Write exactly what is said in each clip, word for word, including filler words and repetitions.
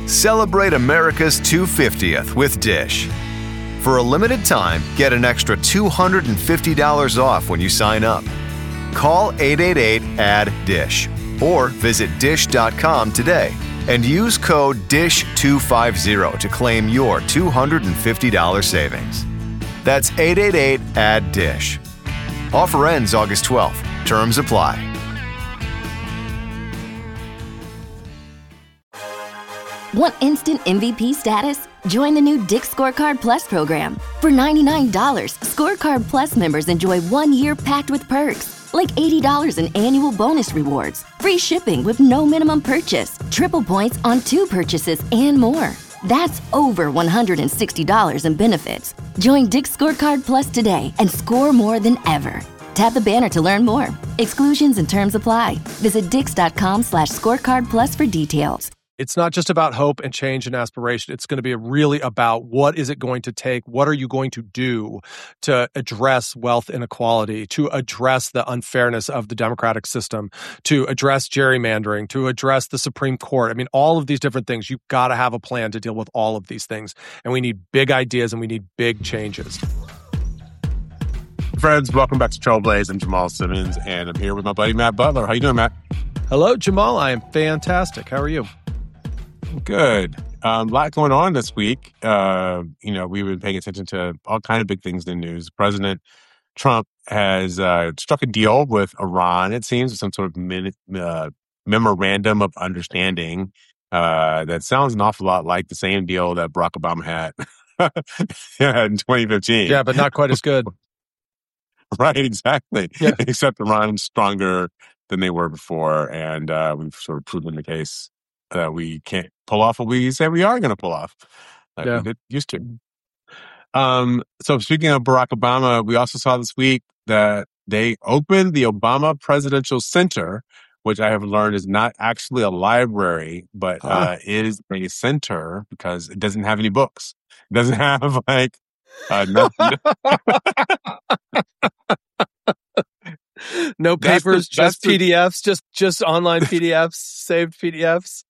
Celebrate America's two hundred fiftieth with Dish. For a limited time, get an extra two hundred fifty dollars off when you sign up. Call eight eight eight, A D D, DISH or visit dish dot com today and use code D I S H two fifty to claim your two hundred fifty dollars savings. That's eight eight eight, A D D, DISH. Offer ends August twelfth. Terms apply. Want instant M V P status? Join the new Dick's Scorecard Plus program. For ninety-nine dollars, Scorecard Plus members enjoy one year packed with perks, like eighty dollars in annual bonus rewards, free shipping with no minimum purchase, triple points on two purchases, and more. That's over one hundred sixty dollars in benefits. Join Dick's Scorecard Plus today and score more than ever. Tap the banner to learn more. Exclusions and terms apply. Visit dix.com slash scorecard plus for details. It's not just about hope and change and aspiration. It's going to be really about what is it going to take? What are you going to do to address wealth inequality, to address the unfairness of the democratic system, to address gerrymandering, to address the Supreme Court? I mean, all of these different things. You've got to have a plan to deal with all of these things. And we need big ideas and we need big changes. Friends, welcome back to Trailblaze. I'm Jamal Simmons, and I'm here with my buddy Matt Butler. How you doing, Matt? Hello, Jamal. I am fantastic. How are you? Good. A um, lot going on this week. Uh, you know, we've been paying attention to all kinds of big things in the news. President Trump has uh, struck a deal with Iran, it seems, some sort of min- uh, memorandum of understanding uh, that sounds an awful lot like the same deal that Barack Obama had in twenty fifteen. Yeah, but not quite as good. Right, exactly. Yeah. Except Iran's stronger than they were before, and uh, we've sort of proven the case that we can't pull off what we say we are going to pull off, like Yeah. we did used to. Um, so speaking of Barack Obama, we also saw this week that they opened the Obama Presidential Center, which I have learned is not actually a library, but Huh. uh, is a center because it doesn't have any books. It doesn't have like uh, nothing. No That's the- papers, that's just the- P D Fs, just just online P D Fs, saved P D Fs.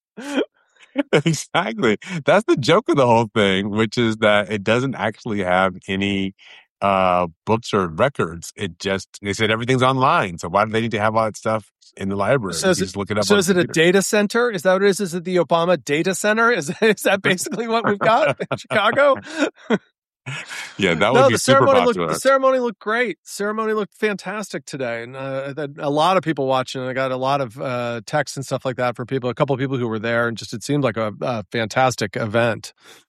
Exactly. That's the joke of the whole thing, which is that it doesn't actually have any uh, books or records. It just, they said everything's online. So why do they need to have all that stuff in the library? So You is just it, look it up so on is the it a computer. data center? Is that what it is? Is it the Obama data center? Is, is that basically what we've got in Chicago? Yeah, that would No, be the super ceremony popular. looked the ceremony looked great. Ceremony looked fantastic today, and uh, had a lot of people watching. I got a lot of uh, texts and stuff like that for people. A couple of people who were there, and just it seemed like a, a fantastic event.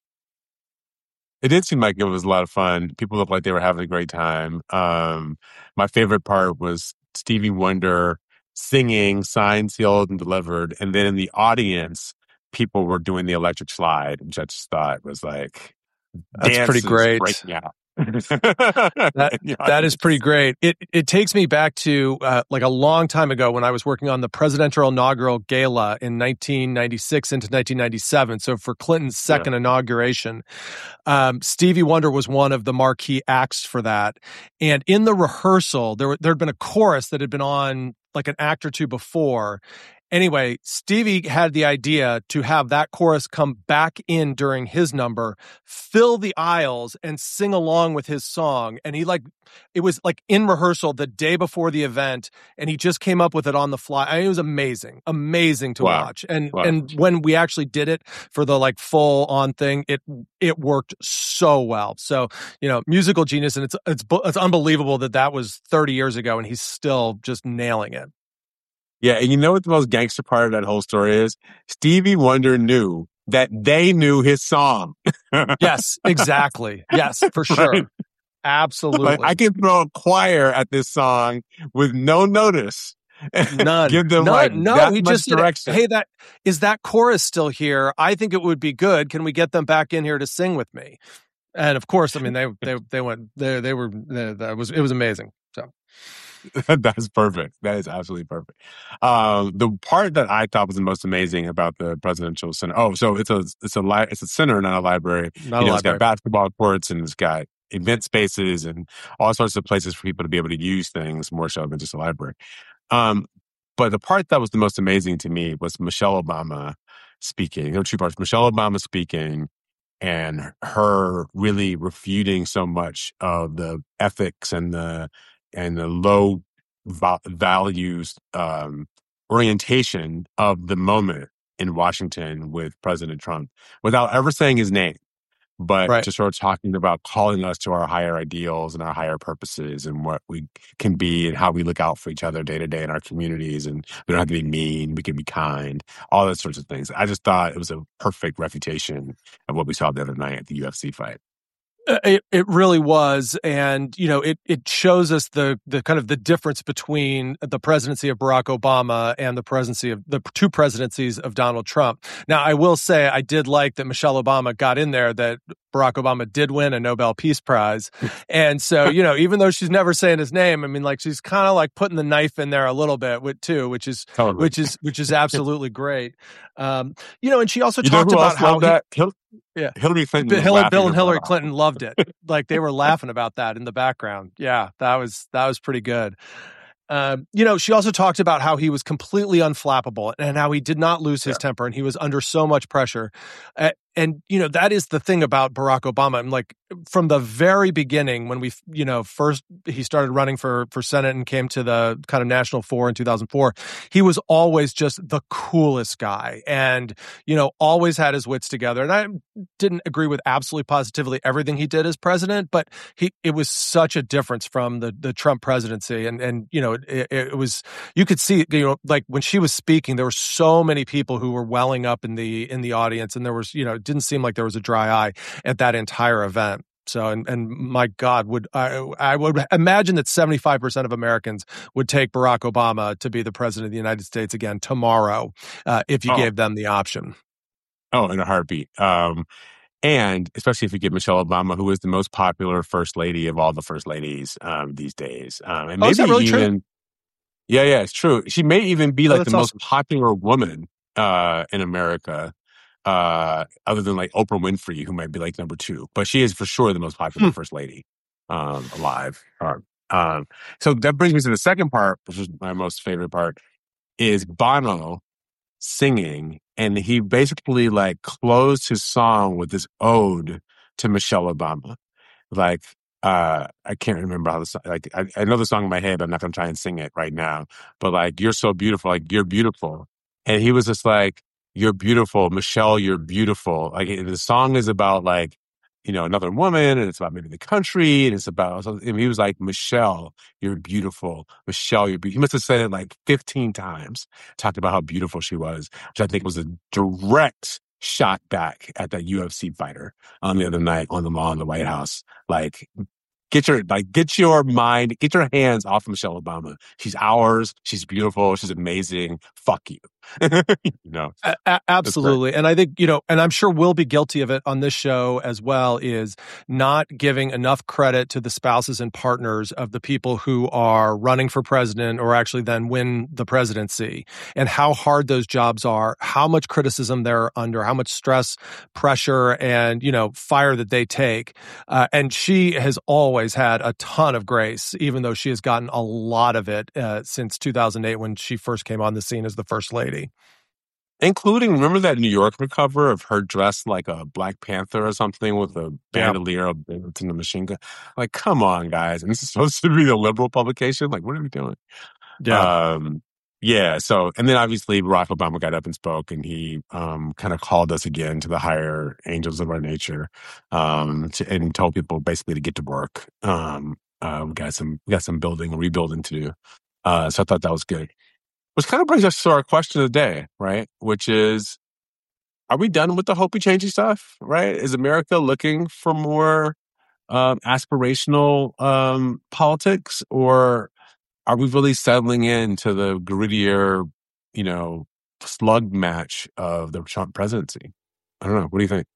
It did seem like it was a lot of fun. People looked like they were having a great time. Um, my favorite part was Stevie Wonder singing Signed, Sealed, and Delivered. And then in the audience, people were doing the electric slide, which I just thought was like, That's pretty dances great. breaking out. That, that is pretty great. It it takes me back to uh, like a long time ago when I was working on the presidential inaugural gala in nineteen ninety-six into nineteen ninety-seven. So for Clinton's second Yeah. inauguration, um, Stevie Wonder was one of the marquee acts for that. And in the rehearsal, there were, there had been a chorus that had been on like an act or two before. Anyway, Stevie had the idea to have that chorus come back in during his number, fill the aisles, and sing along with his song. And he like, it was like in rehearsal the day before the event, and he just came up with it on the fly. I mean, it was amazing, amazing to Wow. watch. And Wow. and when we actually did it for the like full on thing, it it worked so well. So you know, musical genius, and it's it's it's unbelievable that that was thirty years ago, and he's still just nailing it. Yeah, and you know what the most gangster part of that whole story is? Stevie Wonder knew that they knew his song. Yes, exactly. Yes, for sure. Right? Absolutely. Like, I can throw a choir at this song with no notice. None. Give them no, like no, that he much just said, direction. hey, that is that chorus still here? I think it would be good. Can we get them back in here to sing with me? And of course, I mean, they they they went they they were they, that was it was amazing. So That's perfect. That is absolutely perfect. Um, the part that I thought was the most amazing about the presidential center. Oh, so it's a it's a li- it's a center, not a library. not you a know, it's got library. basketball courts and it's got event spaces and all sorts of places for people to be able to use things more so than just a library. Um, but the part that was the most amazing to me was Michelle Obama speaking. There were two parts. Michelle Obama speaking and her really refuting so much of the ethics and the and the low va- values um, orientation of the moment in Washington with President Trump without ever saying his name, but Right. just sort of talking about calling us to our higher ideals and our higher purposes and what we can be and how we look out for each other day to day in our communities. And we don't have to be mean, we can be kind, all those sorts of things. I just thought it was a perfect refutation of what we saw the other night at the U F C fight. It it really was, and you know, it it shows us the the kind of the difference between the presidency of Barack Obama and the presidency of the two presidencies of Donald Trump. Now, I will say I did like that Michelle Obama got in there that Barack Obama did win a Nobel Peace Prize, and so you know, even though she's never saying his name, I mean, like she's kind of like putting the knife in there a little bit with too, which is Totally. which is which is absolutely great. Um, you know, and she also You know talked who about else how loved he, that? Hil- yeah. Hillary Clinton. Bill, was Hillary, laughing Bill and her Hillary butt off. Clinton loved it. Like they were laughing about that in the background. Yeah, that was that was pretty good. Um, you know, she also talked about how he was completely unflappable and how he did not lose his Yeah. temper and he was under so much pressure. Uh, and, you know, that is the thing about Barack Obama. I'm like, from the very beginning, when we, you know, first he started running for, for Senate and came to the kind of national fore in two thousand four, he was always just the coolest guy and, you know, always had his wits together. And I didn't agree with absolutely positively everything he did as president, but he, it was such a difference from the, the Trump presidency. And, and, you know, it, it was, you could see, you know, like when she was speaking, there were so many people who were welling up in the, in the audience. And there was, you know, it didn't seem like there was a dry eye at that entire event. So, and, and my God, would I, I would imagine that seventy-five percent of Americans would take Barack Obama to be the president of the United States again tomorrow, uh, if you Oh. gave them the option. Oh, in a heartbeat. Um, and especially if you get Michelle Obama, who is the most popular first lady of all the first ladies um, these days. Um, and Oh, maybe is that really true? even, yeah, yeah, it's true. She may even be Oh, like the that's most awesome. popular woman uh, in America, uh, other than like Oprah Winfrey, who might be like number two. But she is for sure the most popular Hmm. first lady um, alive. Um, um, so that brings me to the second part, which is my most favorite part, is Bono singing, and he basically like closed his song with this ode to Michelle Obama. Like, uh, I can't remember how the song, like, I, I know the song in my head, but I'm not going to try and sing it right now. But like, you're so beautiful, like, you're beautiful. And he was just like, you're beautiful, Michelle, you're beautiful. Like, the song is about like, you know, another woman, and it's about maybe the country, and it's about, and he was like, Michelle, you're beautiful. Michelle, you're beautiful. He must have said it like fifteen times, talked about how beautiful she was, which I think was a direct shot back at that U F C fighter on the other night on the lawn in the White House. Like, get your, like, get your mind, get your hands off of Michelle Obama. She's ours. She's beautiful. She's amazing. Fuck you. you know, A- a- absolutely. And I think, you know, and I'm sure we'll be guilty of it on this show as well, is not giving enough credit to the spouses and partners of the people who are running for president or actually then win the presidency, and how hard those jobs are, how much criticism they're under, how much stress, pressure, and, you know, fire that they take. Uh, and she has always had a ton of grace, even though she has gotten a lot of it uh, since two thousand eight when she first came on the scene as the first lady. Including, remember that New Yorker cover of her dressed like a Black Panther or something with a bandolier of bullets and a machine gun? Like, come on, guys. And this is supposed to be a liberal publication? Like, what are we doing? Yeah. Um, yeah. So, and then obviously Barack Obama got up and spoke, and he um, kind of called us again to the higher angels of our nature, um, to, and told people basically to get to work. Um, uh, we got some, we got some building and rebuilding to do. Uh, so I thought that was good. Which kind of brings us to our question of the day, right? Which is, are we done with the hopey changey stuff, right? Is America looking for more um, aspirational um, politics, or are we really settling into the grittier, you know, slug match of the Trump presidency? I don't know. What do you think?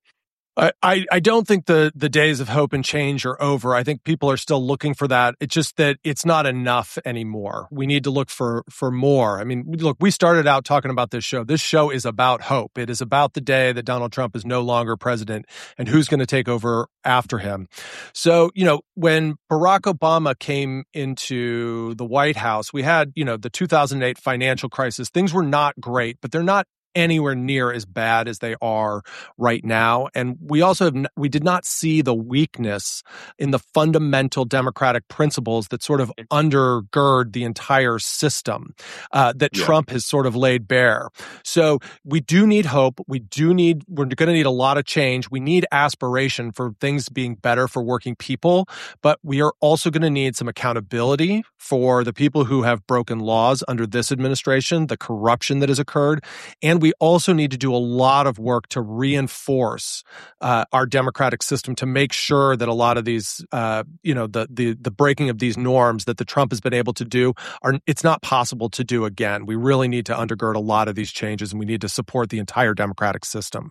I, I don't think the, the days of hope and change are over. I think people are still looking for that. It's just that it's not enough anymore. We need to look for, for more. I mean, look, we started out talking about this show. This show is about hope. It is about the day that Donald Trump is no longer president and who's going to take over after him. So, you know, when Barack Obama came into the White House, we had, you know, the two thousand eight financial crisis. Things were not great, but they're not anywhere near as bad as they are right now. And we also have, we did not see the weakness in the fundamental democratic principles that sort of undergird the entire system uh, that yeah. Trump has sort of laid bare. So we do need hope. We do need, we're going to need a lot of change. We need aspiration for things being better for working people, but we are also going to need some accountability for the people who have broken laws under this administration, the corruption that has occurred. And we also need to do a lot of work to reinforce uh, our democratic system to make sure that a lot of these, uh, you know, the, the the breaking of these norms that the Trump has been able to do, are it's not possible to do again. We really need to undergird a lot of these changes, and we need to support the entire democratic system.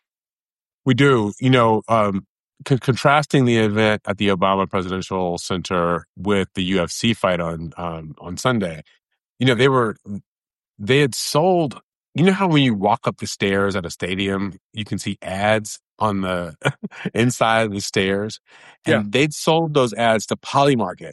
We do. You know, um, c- contrasting the event at the Obama Presidential Center with the U F C fight on um, on Sunday, you know, they were they had sold. You know how when you walk up the stairs at a stadium, you can see ads on the inside of the stairs, and yeah. they'd sold those ads to Polymarket.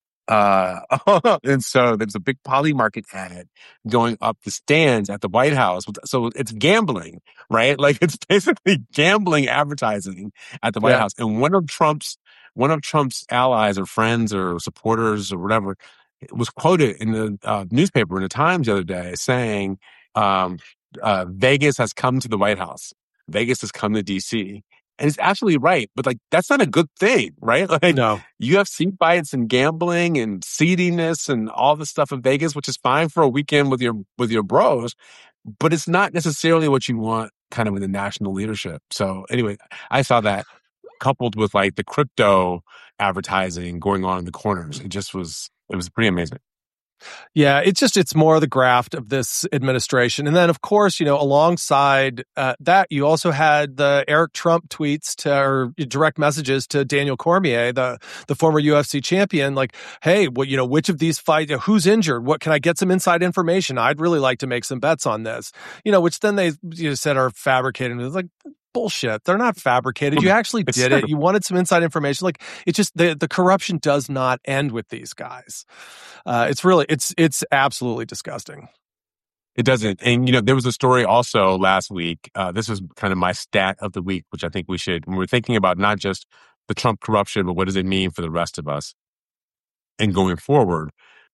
Uh, and so there's a big Polymarket ad going up the stands at the White House. So it's gambling, right? Like it's basically gambling advertising at the White yeah. House. And one of Trump's, one of Trump's allies or friends or supporters or whatever was quoted in the uh, newspaper in the Times the other day saying, um, uh, Vegas has come to the White House. Vegas has come to D C. And it's absolutely right, but like that's not a good thing, right? Like no. U F C fights and gambling and seediness and all the stuff in Vegas, which is fine for a weekend with your with your bros, but it's not necessarily what you want kind of in the national leadership. So anyway, I saw that coupled with like the crypto advertising going on in the corners. It just was it was pretty amazing. Yeah, it's just, it's more the graft of this administration. And then, of course, you know, alongside uh, that, you also had the Eric Trump tweets to, or direct messages to Daniel Cormier, the, the former U F C champion, like, hey, well, you know, which of these fights, who's injured? What can I get some inside information? I'd really like to make some bets on this, you know, which then they you know, said are fabricated. It was like, bullshit. They're not fabricated. You actually did it. You wanted some inside information. Like it just, the, the corruption does not end with these guys. Uh, it's really, it's, it's absolutely disgusting. It doesn't. And, you know, there was a story also last week. Uh, this was kind of my stat of the week, which I think we should, when we're thinking about not just the Trump corruption, but what does it mean for the rest of us and going forward,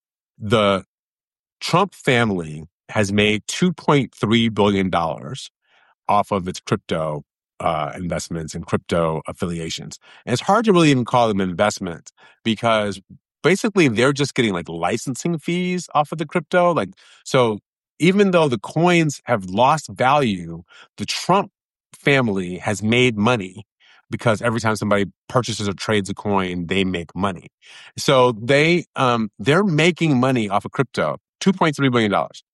the Trump family has made two point three billion dollars off of its crypto uh, investments and crypto affiliations. And it's hard to really even call them investments because basically they're just getting like licensing fees off of the crypto. Like, so even though the coins have lost value, the Trump family has made money because every time somebody purchases or trades a coin, they make money. So they, um, they're making money off of crypto, two point three billion dollars.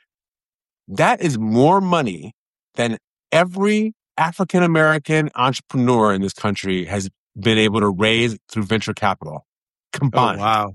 That is more money than every African-American entrepreneur in this country has been able to raise through venture capital combined. Oh, wow.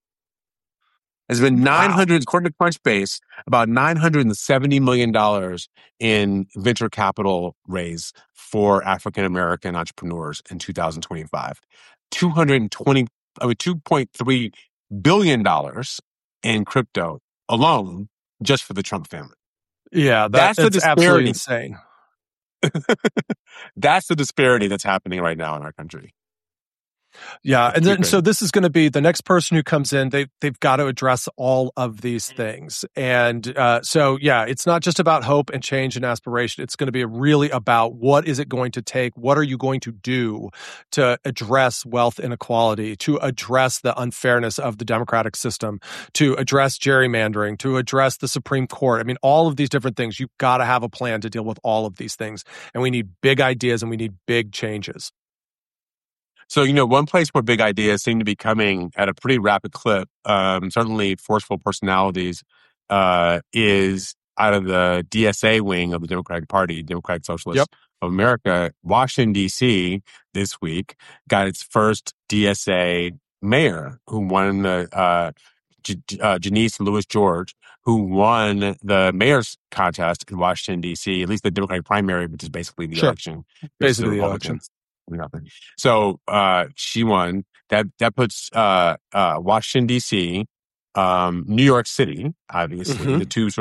There's been nine hundred, wow. according to Crunchbase, about nine hundred seventy million dollars in venture capital raise for African-American entrepreneurs in two thousand twenty-five. two hundred twenty, I mean, two point three billion dollars in crypto alone just for the Trump family. Yeah, that, that's, that's the disparity. Absolutely insane. That's the disparity that's happening right now in our country. Yeah, and then so this is going to be the next person who comes in. They they've got to address all of these things, and uh, so yeah, it's not just about hope and change and aspiration. It's going to be really about what is it going to take? What are you going to do to address wealth inequality, to address the unfairness of the democratic system, to address gerrymandering, to address the Supreme Court? I mean, all of these different things. You've got to have a plan to deal with all of these things, and we need big ideas and we need big changes. So, you know, one place where big ideas seem to be coming at a pretty rapid clip, um, certainly forceful personalities, uh, is out of the D S A wing of the Democratic Party, Democratic Socialists yep. of America. Washington, D C this week got its first D S A mayor who won the, uh, J- uh, Janice Lewis George, who won the mayor's contest in Washington, D C, at least the Democratic primary, which is basically the sure. election. Basically the election. Nothing. So uh, she won. That that puts uh, uh, Washington D C, um, New York City, obviously mm-hmm. the two sort of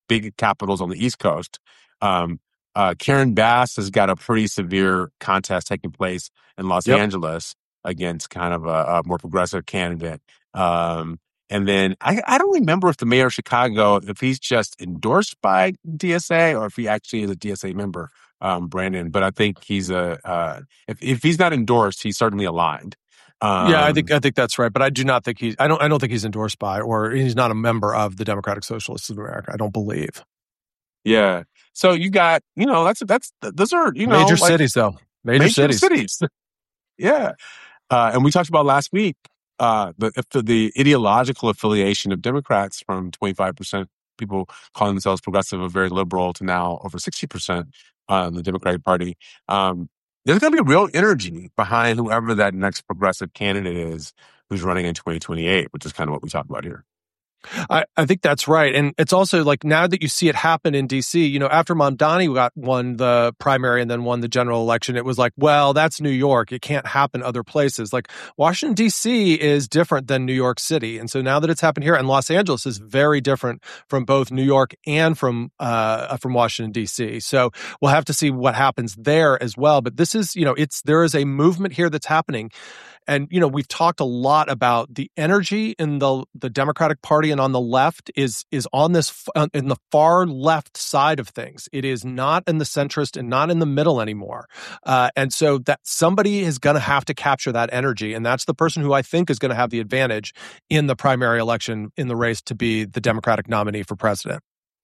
big capitals on the East Coast. Um, uh, Karen Bass has got a pretty severe contest taking place in Los Yep. Angeles against kind of a, a more progressive candidate. Um, and then I, I don't remember if the mayor of Chicago, if he's just endorsed by D S A or if he actually is a D S A member, um, Brandon. But I think he's a uh, if if he's not endorsed, he's certainly aligned. Um, yeah, I think I think that's right, but I do not think he's. I don't. I don't think he's endorsed by, or he's not a member of the Democratic Socialists of America. I don't believe. Yeah. So you got, you know, that's that's those are you know major like, cities though. Major, major cities. cities. Yeah. Uh, and we talked about last week uh, the the the ideological affiliation of Democrats from twenty-five percent people calling themselves progressive or very liberal to now over sixty percent on the Democratic Party. Um, there's going to be a real energy behind whoever that next progressive candidate is who's running in twenty twenty-eight, which is kind of what we talk about here. I, I think that's right. And it's also like now that you see it happen in D C, you know, after Mamdani got won the primary and then won the general election, it was like, well, that's New York. It can't happen other places. Like Washington, D C is different than New York City. And so now that it's happened here, and Los Angeles is very different from both New York and from uh, from Washington, D C. So we'll have to see what happens there as well. But this is, you know, it's there is a movement here that's happening. And, you know, we've talked a lot about the energy in the the Democratic Party and on the left is is on this in the far left side of things. It is not in the centrist and not in the middle anymore. Uh, and so that somebody is going to have to capture that energy. And that's the person who I think is going to have the advantage in the primary election in the race to be the Democratic nominee for president.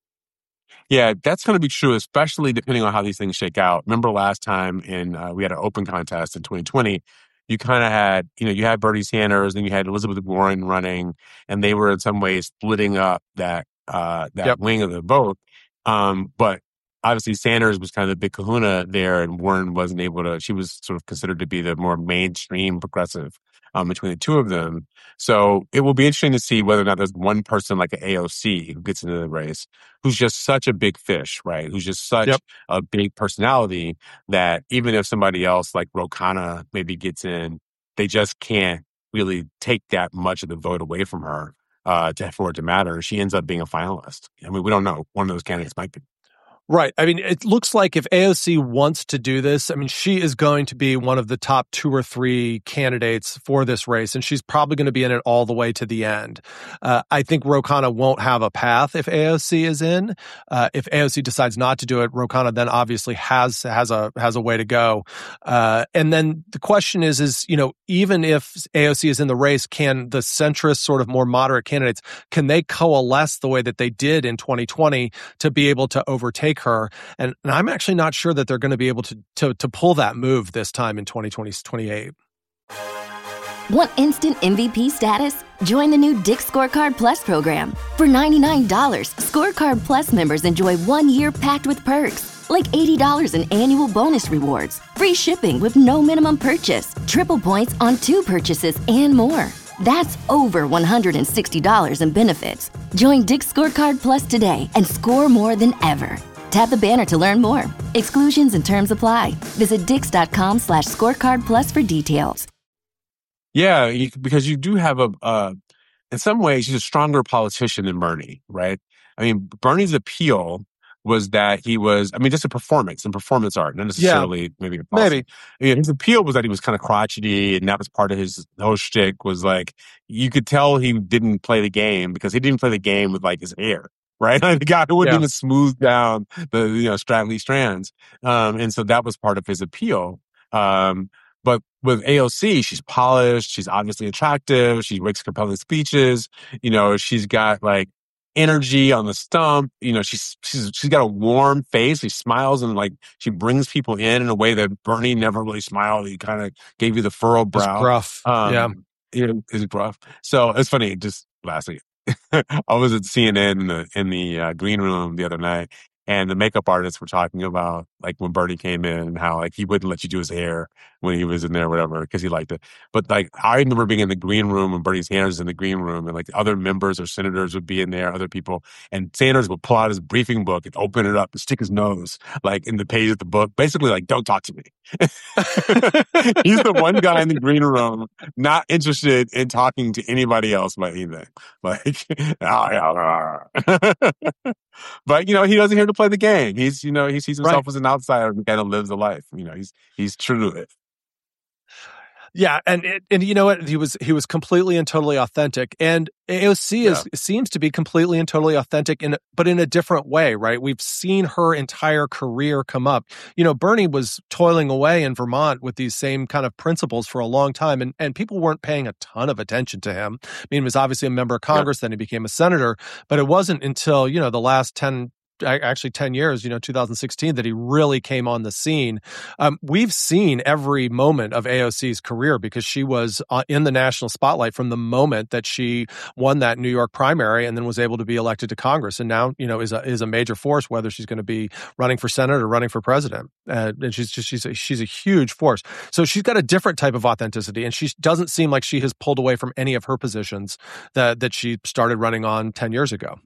Yeah, that's going to be true, especially depending on how these things shake out. Remember last time in uh, we had an open contest in twenty twenty. You kind of had, you know, you had Bernie Sanders, then you had Elizabeth Warren running, and they were in some ways splitting up that uh, that yep. wing of the vote. Um, but obviously, Sanders was kind of the big kahuna there, and Warren wasn't able to. She was sort of considered to be the more mainstream progressive um, between the two of them. So it will be interesting to see whether or not there's one person like an A O C who gets into the race who's just such a big fish, right? Who's just such yep. a big personality that even if somebody else like Ro Khanna maybe gets in, they just can't really take that much of the vote away from her uh, to, for it to matter. She ends up being a finalist. I mean, we don't know. One of those candidates might be. Right. I mean, it looks like if A O C wants to do this, I mean, she is going to be one of the top two or three candidates for this race, and she's probably going to be in it all the way to the end. Uh, I think Ro Khanna won't have a path if A O C is in. Uh, if A O C decides not to do it, Ro Khanna then obviously has has a has a way to go. Uh, and then the question is, is you know, even if A O C is in the race, can the centrist, sort of more moderate candidates, can they coalesce the way that they did in twenty twenty to be able to overtake her? And, and I'm actually not sure that they're going to be able to, to to pull that move this time in twenty twenty-eight. Want instant M V P status? Join the new Dick's Scorecard Plus program. For ninety-nine dollars, Scorecard Plus members enjoy one year packed with perks, like eighty dollars in annual bonus rewards, free shipping with no minimum purchase, triple points on two purchases, and more. That's over one hundred sixty dollars in benefits. Join Dick's Scorecard Plus today and score more than ever. Tap the banner to learn more. Exclusions and terms apply. Visit dix.com slash scorecard plus for details. Yeah, you, because you do have a, uh, in some ways, he's a stronger politician than Bernie, right? I mean, Bernie's appeal was that he was, I mean, just a performance and performance art, not necessarily yeah, maybe a policy. Maybe. I mean, his appeal was that he was kind of crotchety, and that was part of his whole shtick was like, you could tell he didn't play the game because he didn't play the game with like his hair. Right? Like the guy who wouldn't yeah. even smooth down the, you know, straggly strands. Um, and so that was part of his appeal. Um, but with A O C, she's polished. She's obviously attractive. She makes compelling speeches. You know, she's got like energy on the stump. You know, she's, she's, she's got a warm face. She smiles and like, she brings people in in a way that Bernie never really smiled. He kind of gave you the furrowed brow. It's gruff. Um, yeah. You know, it's gruff. So it's funny. Just lastly, I was at C N N in the, in the uh, green room the other night, and the makeup artists were talking about like when Bernie came in and how like he wouldn't let you do his hair when he was in there, or whatever, because he liked it. But like I remember being in the green room when Bernie's hair was in the green room, and like other members or senators would be in there, other people, and Sanders would pull out his briefing book and open it up and stick his nose like in the page of the book, basically like, don't talk to me. He's the one guy in the green room not interested in talking to anybody else about anything. Like, oh, yeah. But, you know, he doesn't here to play the game. He's, you know, he sees himself Right. as an outsider and kind of lives a life. You know, he's he's true to it. Yeah, and it, and you know what? He was he was completely and totally authentic, and A O C is Yeah. seems to be completely and totally authentic, in but in a different way, right? We've seen her entire career come up. You know, Bernie was toiling away in Vermont with these same kind of principles for a long time, and and people weren't paying a ton of attention to him. I mean, he was obviously a member of Congress, yeah. Then he became a senator, but it wasn't until, you know, the last ten. Actually ten years, you know, two thousand sixteen, that he really came on the scene. Um, we've seen every moment of A O C's career because she was uh, in the national spotlight from the moment that she won that New York primary and then was able to be elected to Congress. And now, you know, is a, is a major force, whether she's going to be running for Senate or running for president. Uh, and she's just, she's a, she's a huge force. So she's got a different type of authenticity, and she doesn't seem like she has pulled away from any of her positions that, that she started running on ten years ago.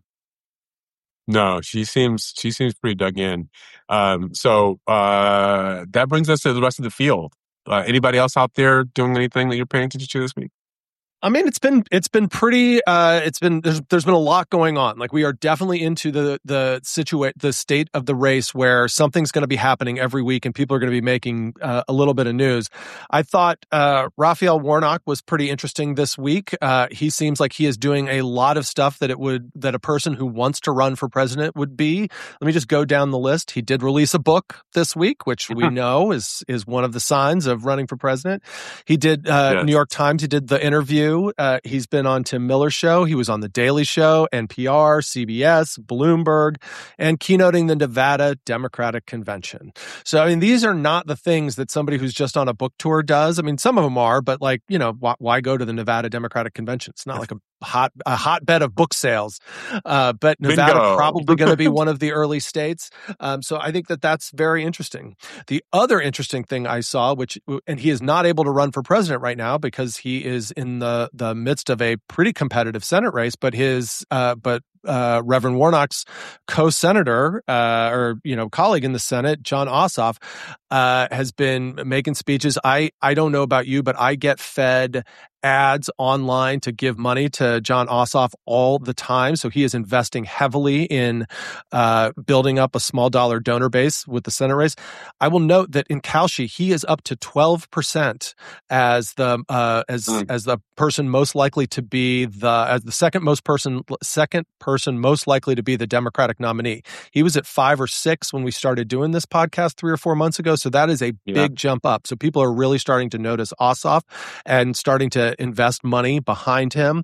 No, she seems she seems pretty dug in. Um, so uh, that brings us to the rest of the field. Uh, anybody else out there doing anything that you're paying attention to this week? I mean, it's been it's been pretty. Uh, it's been there's there's been a lot going on. Like, we are definitely into the the situa- the state of the race where something's going to be happening every week, and people are going to be making uh, a little bit of news. I thought uh, Raphael Warnock was pretty interesting this week. Uh, he seems like he is doing a lot of stuff that it would that a person who wants to run for president would be. Let me just go down the list. He did release a book this week, which we know is is one of the signs of running for president. He did uh, yes. New York Times. He did the interview. Uh, he's been on Tim Miller's show. He was on The Daily Show, N P R, C B S, Bloomberg, and keynoting the Nevada Democratic Convention. So, I mean, these are not the things that somebody who's just on a book tour does. I mean, some of them are, but, like, you know, why, why go to the Nevada Democratic Convention? It's not like a hot a hotbed of book sales. Uh, but Nevada Bingo. Probably going to be one of the early states. Um, so I think that that's very interesting. The other interesting thing I saw, which, and he is not able to run for president right now because he is in the the midst of a pretty competitive Senate race, but his uh, but uh, Reverend Warnock's co-senator uh, or you know colleague in the Senate, Jon Ossoff, uh, has been making speeches. I I don't know about you, but I get fed ads online to give money to Jon Ossoff all the time. So he is investing heavily in uh, building up a small dollar donor base with the Senate race. I will note that in Kalshi, he is up to twelve percent as the uh, as mm. as the person most likely to be the as the second most person second person most likely to be the Democratic nominee. He was at five or six when we started doing this podcast three or four months ago. So that is a yeah. big jump up. So people are really starting to notice Ossoff and starting to invest money behind him.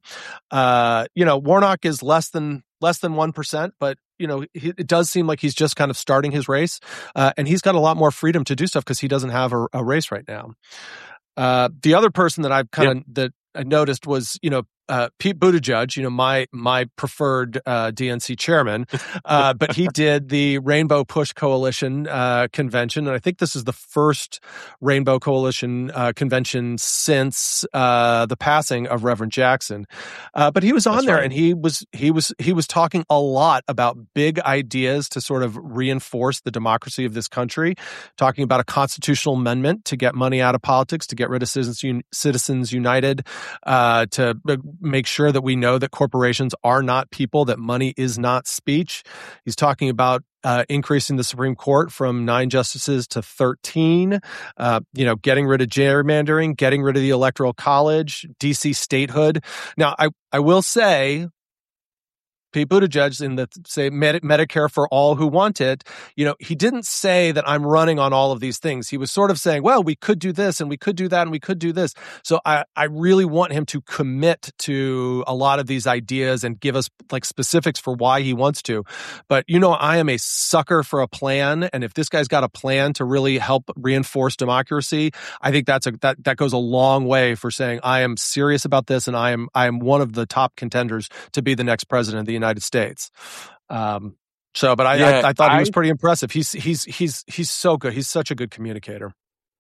Uh, you know, Warnock is less than less than one percent, but you know, he, it does seem like he's just kind of starting his race, uh, and he's got a lot more freedom to do stuff because he doesn't have a, a race right now. Uh, the other person that I've kind of yep. that I noticed was, you know, uh, Pete Buttigieg, you know, my my preferred uh, D N C chairman, uh, but he did the Rainbow Push Coalition uh, convention, and I think this is the first Rainbow Coalition uh, convention since uh, the passing of Reverend Jackson. Uh, but he was on That's there, right. and he was he was he was talking a lot about big ideas to sort of reinforce the democracy of this country, talking about a constitutional amendment to get money out of politics, to get rid of Citizens, Citizens United, uh, to make sure that we know that corporations are not people, that money is not speech. He's talking about uh, increasing the Supreme Court from nine justices to thirteen, uh, you know, getting rid of gerrymandering, getting rid of the Electoral College, D C statehood. Now, I, I will say, Pete Buttigieg in the say Med- Medicare for all who want it, you know, he didn't say that I'm running on all of these things. He was sort of saying, well, we could do this and we could do that and we could do this. So I, I really want him to commit to a lot of these ideas and give us like specifics for why he wants to. But, you know, I am a sucker for a plan. And if this guy's got a plan to really help reinforce democracy, I think that's a that that goes a long way for saying I am serious about this and I am I am one of the top contenders to be the next president of the United United States. Um, so, but I, yeah, I, I thought I, he was pretty impressive. He's he's he's he's so good. He's such a good communicator.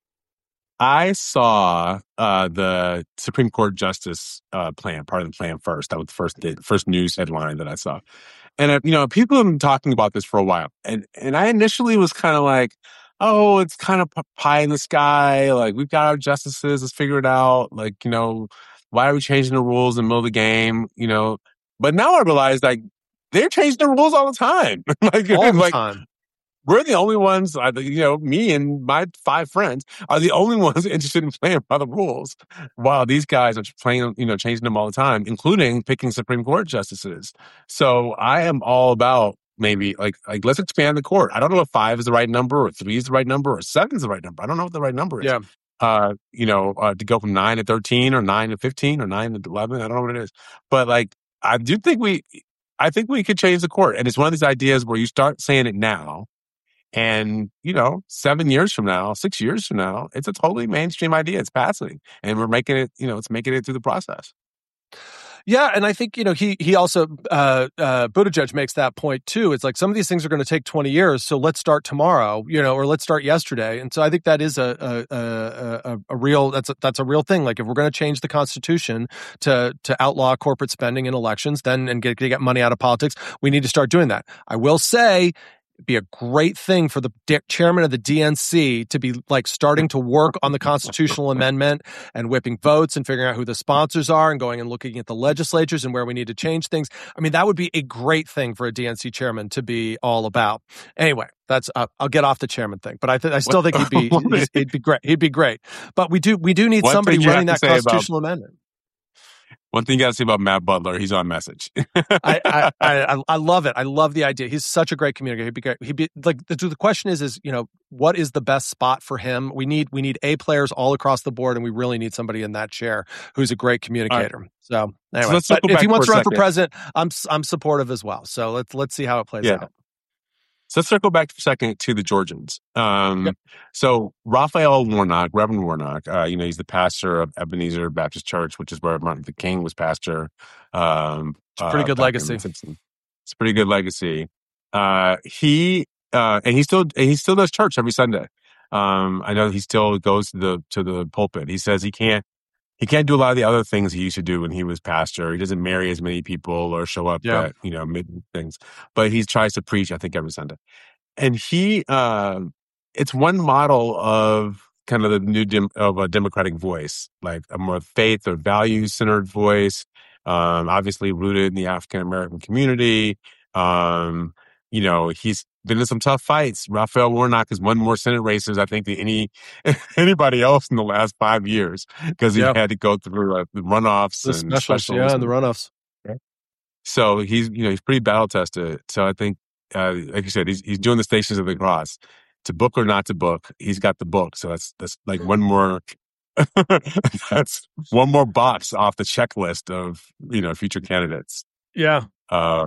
I saw uh, the Supreme Court Justice uh, plan, part of the plan first. That was the first the first news headline that I saw, and uh, you know, people have been talking about this for a while, and and I initially was kind of like, oh, it's kind of pie in the sky. Like, we've got our justices, let's figure it out. Like, you know, why are we changing the rules in the middle of the game? You know. But now I realize, like, they're changing the rules all the time. like, All the like, time. We're the only ones, you know, me and my five friends are the only ones interested in playing by the rules, while these guys are playing, you know, changing them all the time, including picking Supreme Court justices. So I am all about maybe like, like let's expand the court. I don't know if five is the right number or three is the right number or seven is the right number. I don't know what the right number is. Yeah. Uh, you know, uh, to go from nine to thirteen or nine to fifteen or nine to eleven. I don't know what it is. But like, I do think we, I think we could change the court. And it's one of these ideas where you start saying it now. And, you know, seven years from now, six years from now, it's a totally mainstream idea. It's passing. And we're making it, you know, it's making it through the process. Yeah, and I think, you know, he he also, uh, uh, Buttigieg makes that point too. It's like some of these things are going to take twenty years, so let's start tomorrow, you know, or let's start yesterday. And so I think that is a a a, a, a real, that's a, that's a real thing. Like if we're going to change the Constitution to to outlaw corporate spending in elections, then and get, get money out of politics, we need to start doing that. I will say, it'd be a great thing for the chairman of the D N C to be like starting to work on the constitutional amendment and whipping votes and figuring out who the sponsors are and going and looking at the legislatures and where we need to change things. I mean, that would be a great thing for a D N C chairman to be all about. Anyway, that's uh, I'll get off the chairman thing, but I th- I still think he'd be he'd, he'd be great. He'd be great. But we do we do need One somebody running that constitutional about- amendment. One thing you got to say about Matt Butler, he's on message. I, I, I I love it. I love the idea. He's such a great communicator. He'd be great. He'd be like the, the question is is you know what is the best spot for him? We need we need A players all across the board, and we really need somebody in that chair who's a great communicator. Right. So anyway, so let's but if he wants to run second. for president, I'm I'm supportive as well. So let's let's see how it plays yeah. out. So let's circle back for a second to the Georgians. Um, yep. So Raphael Warnock, Reverend Warnock, uh, you know, he's the pastor of Ebenezer Baptist Church, which is where Martin Luther King was pastor. Um, it's a pretty uh, good legacy. It's a pretty good legacy. Uh, he uh, and he still and he still does church every Sunday. Um, I know he still goes to the to the pulpit. He says he can't he can't do a lot of the other things he used to do when he was pastor. He doesn't marry as many people or show up yeah. at, you know, mid things, but he tries to preach, I think, every Sunday. And he, uh, it's one model of kind of the new dem- of a democratic voice, like a more faith or value centered voice, um, obviously rooted in the African American community. Um, you know, he's been in some tough fights. Raphael Warnock has won more Senate races, I think, than any anybody else in the last five years because he yep. had to go through uh, the runoffs the and specials, specials. Yeah, and the runoffs. Okay. So he's, you know, he's pretty battle tested. So I think, uh, like you said, he's he's doing the Stations of the Cross. To book or not to book, he's got the book. So that's that's like one more. that's one more box off the checklist of, you know, future candidates. Yeah. Uh,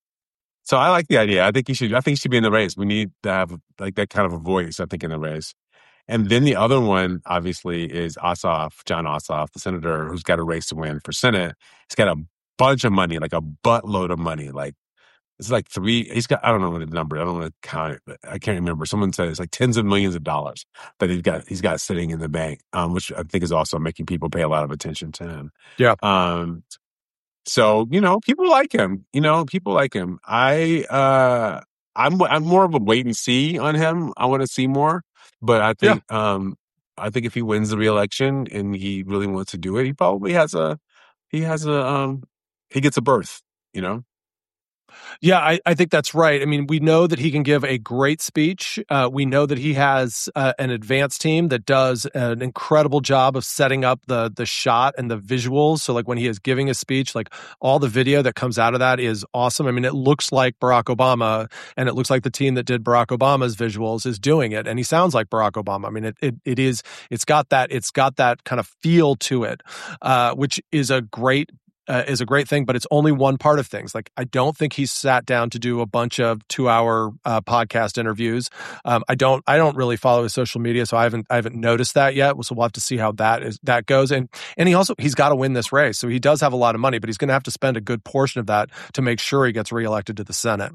So I like the idea. I think he should. I think he should be in the race. We need to have like that kind of a voice, I think, in the race. And then the other one, obviously, is Ossoff, John Ossoff, the senator who's got a race to win for Senate. He's got a bunch of money, like a buttload of money. Like it's like three. He's got. I don't know the number. I don't want to count it, but I can't remember. Someone said it's like tens of millions of dollars that he's got. He's got sitting in the bank, um, which I think is also making people pay a lot of attention to him. Yeah. Um. So, you know, people like him, you know, people like him. I, uh, I'm, I'm more of a wait and see on him. I want to see more, but I think, yeah. um, I think if he wins the reelection and he really wants to do it, he probably has a, he has a, um, he gets a berth, you know? Yeah, I, I think that's right. I mean, we know that he can give a great speech. Uh, we know that he has uh, an advanced team that does an incredible job of setting up the the shot and the visuals. So, like when he is giving a speech, like all the video that comes out of that is awesome. I mean, it looks like Barack Obama, and it looks like the team that did Barack Obama's visuals is doing it, and he sounds like Barack Obama. I mean, it it, it is. It's got that. It's got that kind of feel to it, uh, which is a great. Uh, is a great thing, but it's only one part of things. Like, I don't think he's sat down to do a bunch of two-hour uh, podcast interviews. Um, I don't. I don't really follow his social media, so I haven't. I haven't noticed that yet. So we'll have to see how that is that goes. And and he also he's got to win this race, so he does have a lot of money, but he's going to have to spend a good portion of that to make sure he gets reelected to the Senate.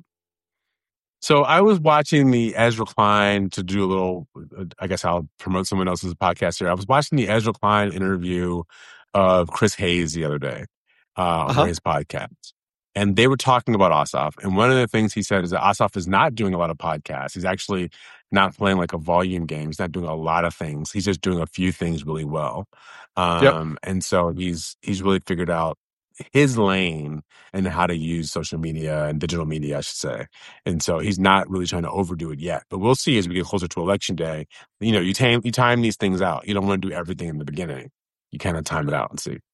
So I was watching the Ezra Klein to do a little. I guess I'll promote someone else's podcast here. I was watching the Ezra Klein interview of Chris Hayes the other day. Uh, uh-huh. on his podcast. And they were talking about Ossoff. And one of the things he said is that Ossoff is not doing a lot of podcasts. He's actually not playing like a volume game. He's not doing a lot of things. He's just doing a few things really well. Um, yep. And so he's he's really figured out his lane and how to use social media and digital media, I should say. And so he's not really trying to overdo it yet. But we'll see as we get closer to election day. You know, you time you time these things out. You don't want to do everything in the beginning. You kind of time it out and see.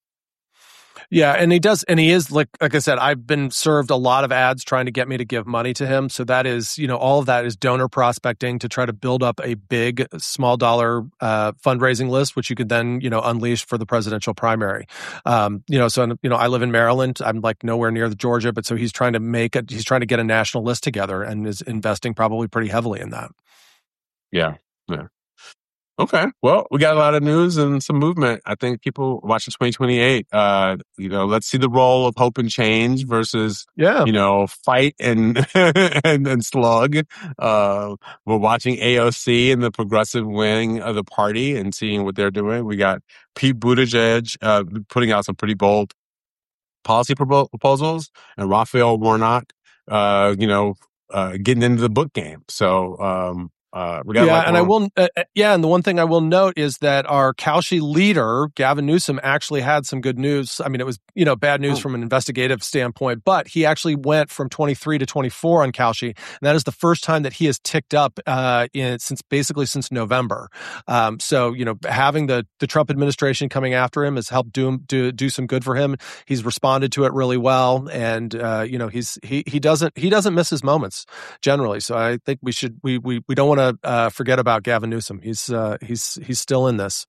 Yeah, and he does, and he is like like I said, I've been served a lot of ads trying to get me to give money to him. So that is, you know, all of that is donor prospecting to try to build up a big small dollar uh, fundraising list, which you could then, you know, unleash for the presidential primary. Um, you know, so you know, I live in Maryland. I'm like nowhere near the Georgia, but so he's trying to make it. He's trying to get a national list together and is investing probably pretty heavily in that. Yeah, yeah. Okay. Well, we got a lot of news and some movement. I think people watching twenty twenty-eight, uh, you know, let's see the role of hope and change versus, yeah. you know, fight and, and, and slug. Uh, we're watching A O C and the progressive wing of the party and seeing what they're doing. We got Pete Buttigieg, uh, putting out some pretty bold policy pro- proposals and Raphael Warnock, uh, you know, uh, getting into the book game. So, um, Uh, we got yeah, like and I will. Uh, yeah, and the one thing I will note is that our Cauchy leader, Gavin Newsom, actually had some good news. I mean, it was you know bad news oh. from an investigative standpoint, but he actually went from twenty-three to twenty-four on Cauchy, and that is the first time that he has ticked up uh, in since basically since November. Um, so you know, having the the Trump administration coming after him has helped do do do some good for him. He's responded to it really well, and uh, you know, he's he he doesn't he doesn't miss his moments generally. So I think we should we we we don't want to. Uh, forget about Gavin Newsom. He's uh, he's he's still in this.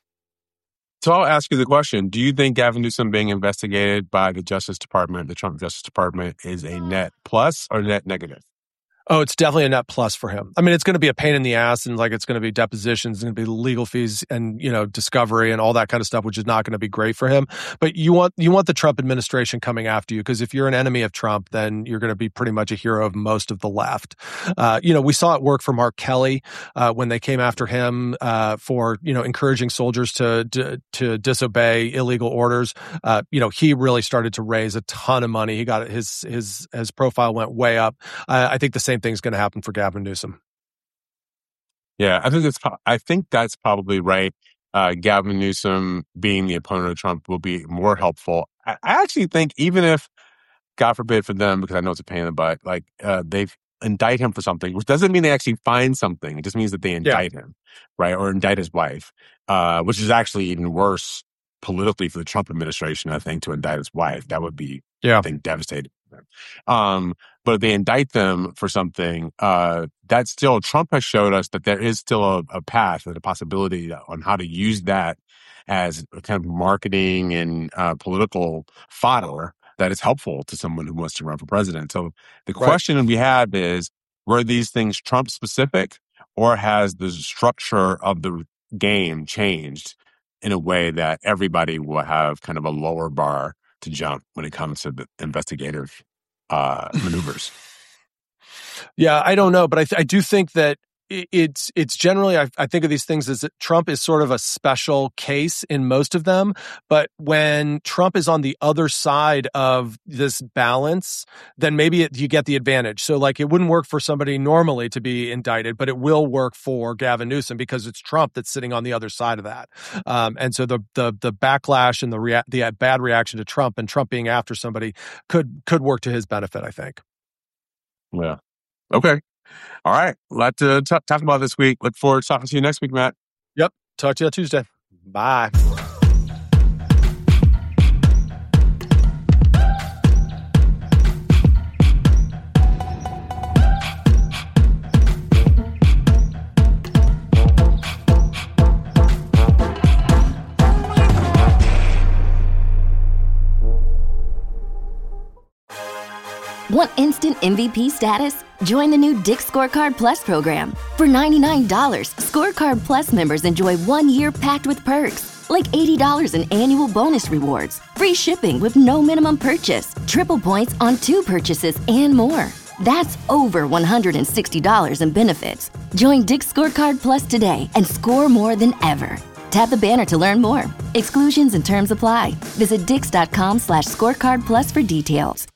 So I'll ask you the question: do you think Gavin Newsom being investigated by the Justice Department, the Trump Justice Department, is a net plus or net negative? Oh, it's definitely a net plus for him. I mean, it's going to be a pain in the ass, and like it's going to be depositions, it's going to be legal fees, and you know, discovery and all that kind of stuff, which is not going to be great for him. But you want you want the Trump administration coming after you, because if you're an enemy of Trump, then you're going to be pretty much a hero of most of the left. Uh, you know, we saw it work for Mark Kelly uh, when they came after him uh, for you know encouraging soldiers to to, to disobey illegal orders. Uh, you know, he really started to raise a ton of money. He got his his his profile went way up. Uh, I think the same. Same thing's going to happen for Gavin Newsom. Yeah, I think it's. I think that's probably right. Uh, Gavin Newsom being the opponent of Trump will be more helpful. I, I actually think even if, God forbid for them, because I know it's a pain in the butt, like uh, they indict him for something, which doesn't mean they actually find something. It just means that they indict yeah. him, right, or indict his wife, uh, which is actually even worse politically for the Trump administration. I think to indict his wife, that would be, yeah. I think, devastating. Um, but if they indict them for something, uh, that's still, Trump has showed us that there is still a, a path and a possibility on how to use that as a kind of marketing and uh, political fodder that is helpful to someone who wants to run for president. So the right. question we have is, were these things Trump specific, or has the structure of the game changed in a way that everybody will have kind of a lower bar to jump when it comes to the investigative uh, maneuvers? Yeah, I don't know, but I, th- I do think that it's it's generally, I, I think of these things as that Trump is sort of a special case in most of them. But when Trump is on the other side of this balance, then maybe it, you get the advantage. So like it wouldn't work for somebody normally to be indicted, but it will work for Gavin Newsom because it's Trump that's sitting on the other side of that. Um, and so the the the backlash and the rea- the bad reaction to Trump and Trump being after somebody could could work to his benefit, I think. Yeah. Okay. All right. A lot to t- talk about this week. Look forward to talking to you next week, Matt. Yep. Talk to you on Tuesday. Bye. Want instant M V P status? Join the new Dick's Scorecard Plus program. For ninety-nine dollars, Scorecard Plus members enjoy one year packed with perks, like eighty dollars in annual bonus rewards, free shipping with no minimum purchase, triple points on two purchases, and more. That's over one hundred sixty dollars in benefits. Join Dick's Scorecard Plus today and score more than ever. Tap the banner to learn more. Exclusions and terms apply. Visit dix.com slash scorecard plus for details.